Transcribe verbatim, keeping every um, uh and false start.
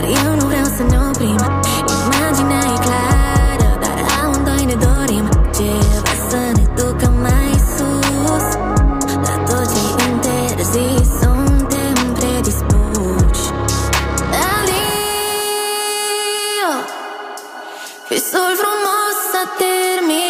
eu nu vreau să ne oprim. Imaginea e clară, dar amândoi ne dorim ceva să ne ducă mai sus. La tot ce-i interzis suntem predispuși. Adio, visul frumos s-a terminat.